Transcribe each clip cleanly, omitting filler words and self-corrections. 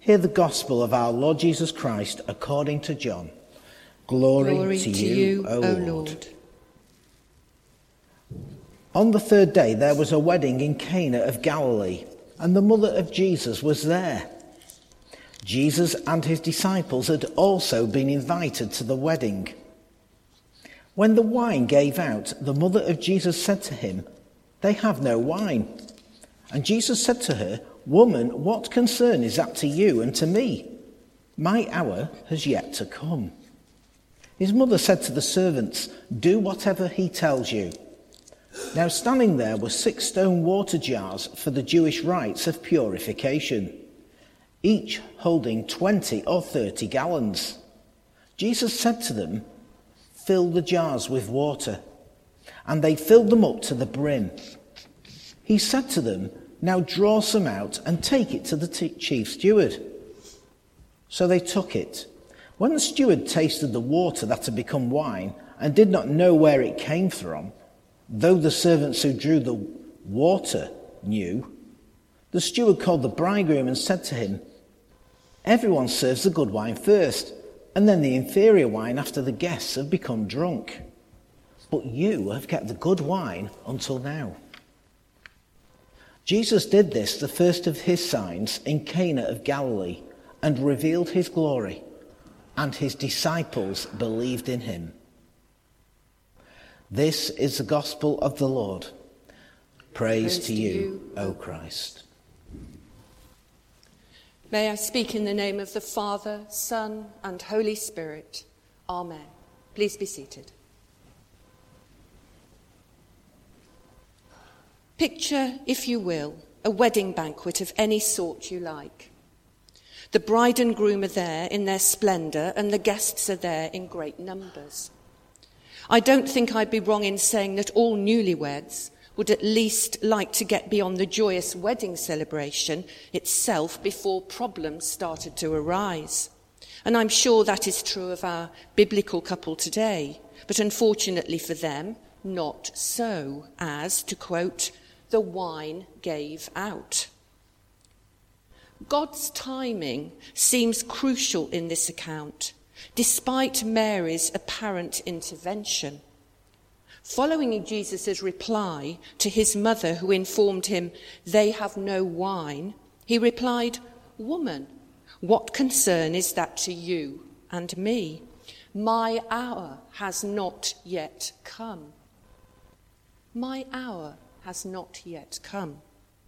Hear the gospel of our Lord Jesus Christ according to John. Glory to you, O Lord. On the third day there was a wedding in Cana of Galilee, and the mother of Jesus was there. Jesus and his disciples had also been invited to the wedding. When the wine gave out, the mother of Jesus said to him, "They have no wine." And Jesus said to her, "Woman, what concern is that to you and to me? My hour has yet to come." His mother said to the servants, "Do whatever he tells you." Now standing there were 6 stone water jars for the Jewish rites of purification, each holding 20 or 30 gallons. Jesus said to them, "Fill the jars with water." And they filled them up to the brim. He said to them, "Now draw some out and take it to the chief steward." So they took it. When the steward tasted the water that had become wine and did not know where it came from, though the servants who drew the water knew, the steward called the bridegroom and said to him, "Everyone serves the good wine first, and then the inferior wine after the guests have become drunk. But you have kept the good wine until now." Jesus did this, the first of his signs, in Cana of Galilee, and revealed his glory, and his disciples believed in him. This is the gospel of the Lord. Praise to you, O Christ. May I speak in the name of the Father, Son, and Holy Spirit. Amen. Please be seated. Picture, if you will, a wedding banquet of any sort you like. The bride and groom are there in their splendour, and the guests are there in great numbers. I don't think I'd be wrong in saying that all newlyweds would at least like to get beyond the joyous wedding celebration itself before problems started to arise. And I'm sure that is true of our biblical couple today, but unfortunately for them, not so, as, to quote, "the wine gave out." God's timing seems crucial in this account, despite Mary's apparent intervention. Following Jesus' reply to his mother, who informed him, "They have no wine," he replied, "Woman, what concern is that to you and me? My hour has not yet come." My hour has not yet come.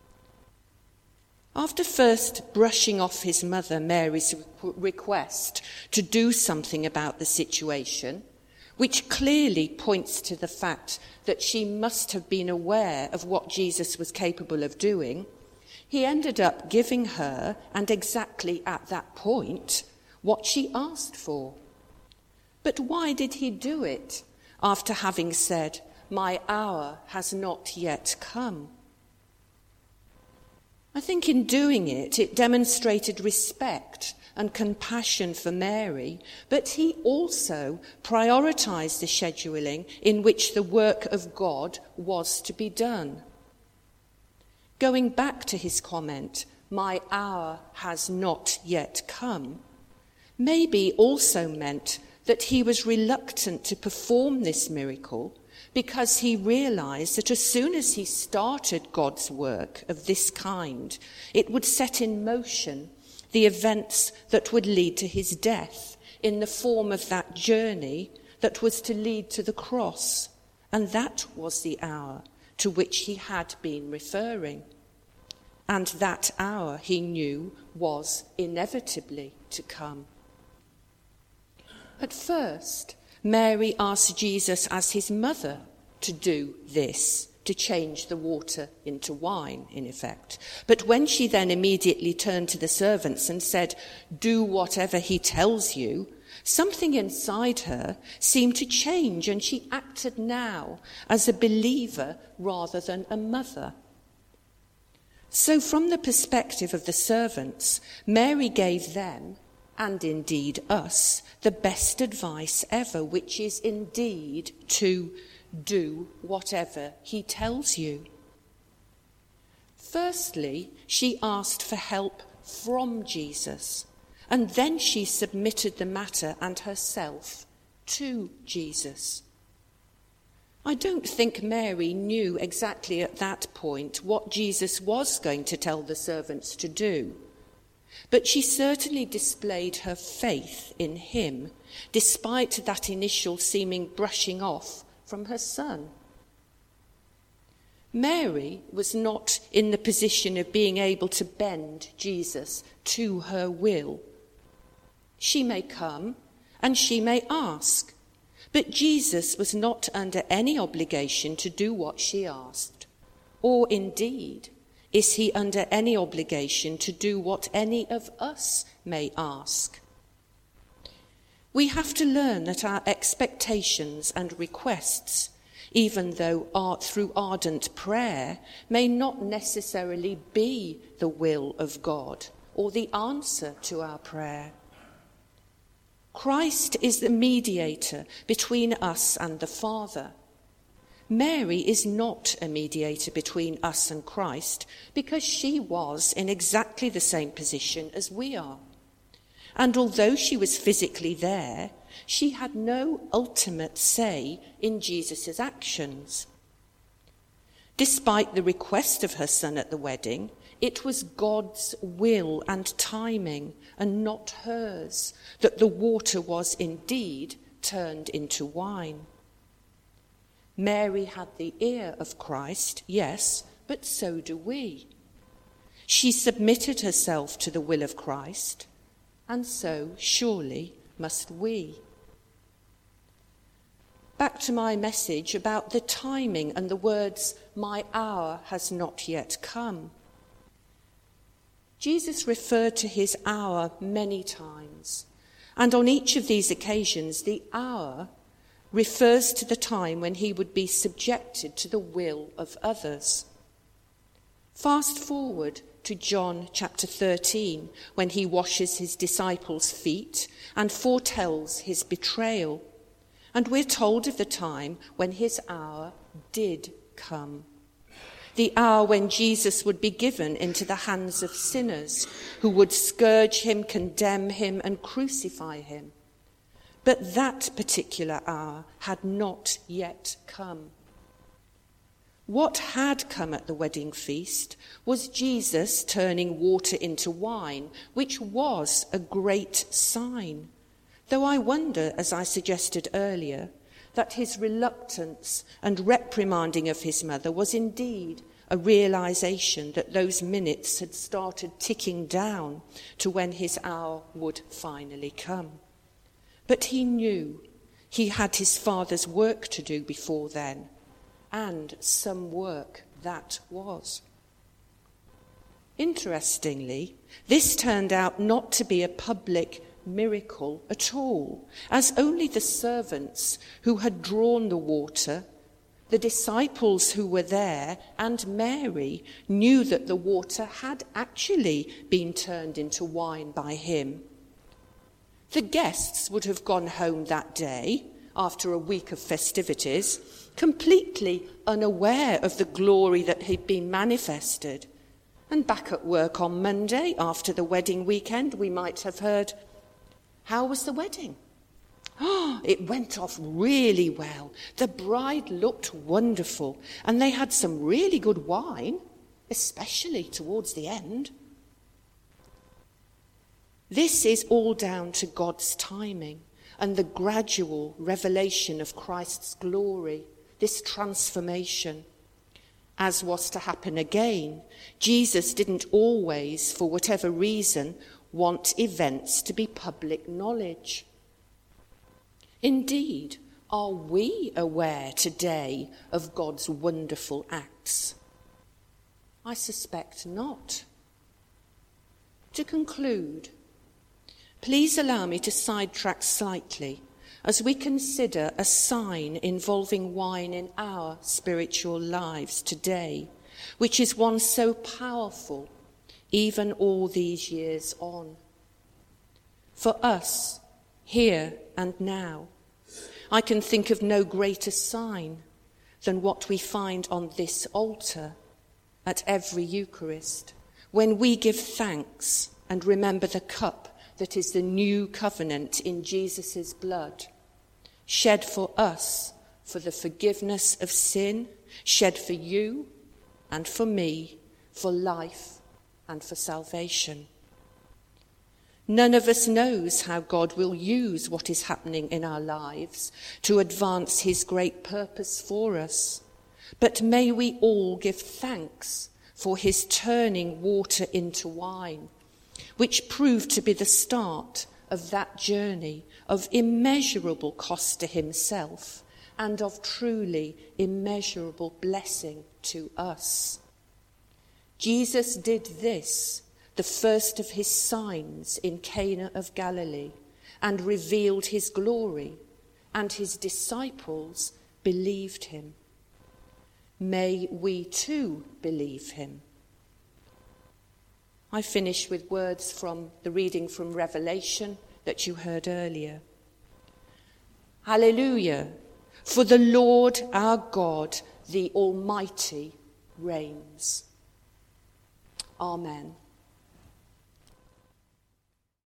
After first brushing off his mother Mary's request to do something about the situation, which clearly points to the fact that she must have been aware of what Jesus was capable of doing, he ended up giving her, and exactly at that point, what she asked for. But why did he do it after having said, "My hour has not yet come"? I think in doing it, it demonstrated respect and compassion for Mary, but he also prioritised the scheduling in which the work of God was to be done. Going back to his comment, "My hour has not yet come," maybe also meant that he was reluctant to perform this miracle because he realised that as soon as he started God's work of this kind, it would set in motion the events that would lead to his death in the form of that journey that was to lead to the cross. And that was the hour to which he had been referring. And that hour, he knew, was inevitably to come. At first, Mary asked Jesus as his mother to do this, to change the water into wine, in effect. But when she then immediately turned to the servants and said, "Do whatever he tells you," something inside her seemed to change, and she acted now as a believer rather than a mother. So from the perspective of the servants, Mary gave them, and indeed us, the best advice ever, which is indeed to do whatever he tells you. Firstly, she asked for help from Jesus, and then she submitted the matter and herself to Jesus. I don't think Mary knew exactly at that point what Jesus was going to tell the servants to do, but she certainly displayed her faith in him, despite that initial seeming brushing off from her son. Mary was not in the position of being able to bend Jesus to her will. She may come and she may ask, but Jesus was not under any obligation to do what she asked, or indeed, is he under any obligation to do what any of us may ask? We have to learn that our expectations and requests, even though through ardent prayer, may not necessarily be the will of God or the answer to our prayer. Christ is the mediator between us and the Father. Mary is not a mediator between us and Christ because she was in exactly the same position as we are. And although she was physically there, she had no ultimate say in Jesus' actions. Despite the request of her son at the wedding, it was God's will and timing, and not hers, that the water was indeed turned into wine. Mary had the ear of Christ, yes, but so do we. She submitted herself to the will of Christ, and so surely must we. Back to my message about the timing and the words, "My hour has not yet come." Jesus referred to his hour many times, and on each of these occasions, the hour refers to the time when he would be subjected to the will of others. Fast forward to John chapter 13, when he washes his disciples' feet and foretells his betrayal. And we're told of the time when his hour did come. The hour when Jesus would be given into the hands of sinners who would scourge him, condemn him, and crucify him. But that particular hour had not yet come. What had come at the wedding feast was Jesus turning water into wine, which was a great sign. Though I wonder, as I suggested earlier, that his reluctance and reprimanding of his mother was indeed a realization that those minutes had started ticking down to when his hour would finally come. But he knew he had his Father's work to do before then, and some work that was. Interestingly, this turned out not to be a public miracle at all, as only the servants who had drawn the water, the disciples who were there, and Mary knew that the water had actually been turned into wine by him. The guests would have gone home that day, after a week of festivities, completely unaware of the glory that had been manifested. And back at work on Monday, after the wedding weekend, we might have heard, "How was the wedding?" "Oh, it went off really well. The bride looked wonderful, and they had some really good wine, especially towards the end." This is all down to God's timing and the gradual revelation of Christ's glory, this transformation. As was to happen again, Jesus didn't always, for whatever reason, want events to be public knowledge. Indeed, are we aware today of God's wonderful acts? I suspect not. To conclude, please allow me to sidetrack slightly as we consider a sign involving wine in our spiritual lives today, which is one so powerful even all these years on. For us, here and now, I can think of no greater sign than what we find on this altar at every Eucharist, when we give thanks and remember the cup that is the new covenant in Jesus' blood, shed for us for the forgiveness of sin, shed for you and for me, for life and for salvation. None of us knows how God will use what is happening in our lives to advance his great purpose for us. But may we all give thanks for his turning water into wine, which proved to be the start of that journey of immeasurable cost to himself and of truly immeasurable blessing to us. Jesus did this, the first of his signs in Cana of Galilee, and revealed his glory, and his disciples believed him. May we too believe him. I finish with words from the reading from Revelation that you heard earlier. Hallelujah, for the Lord our God, the Almighty, reigns. Amen.